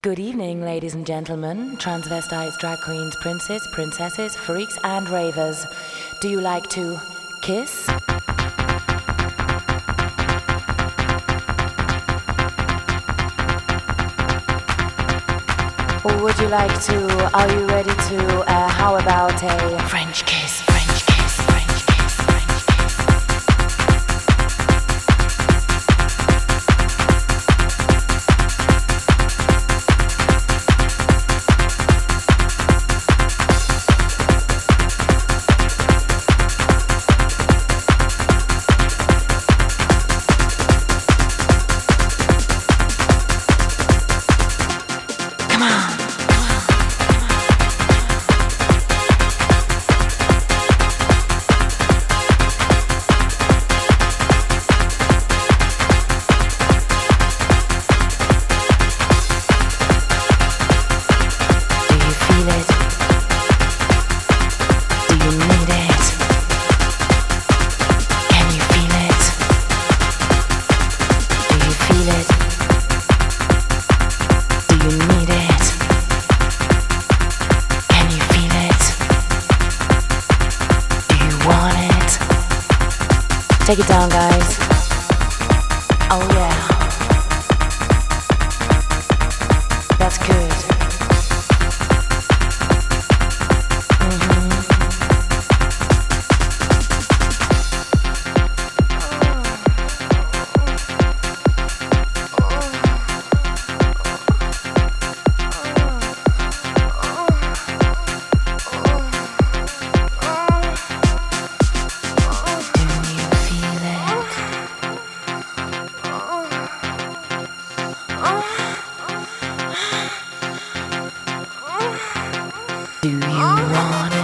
Good evening, ladies and gentlemen, transvestites, drag queens, princes, princesses, freaks, and ravers. Do you like to kiss? Or would you like to, are you ready to, how about a French kiss, French kiss, French kiss, French kiss? Come on. Take it down, guys. Oh yeah. That's good. Do you want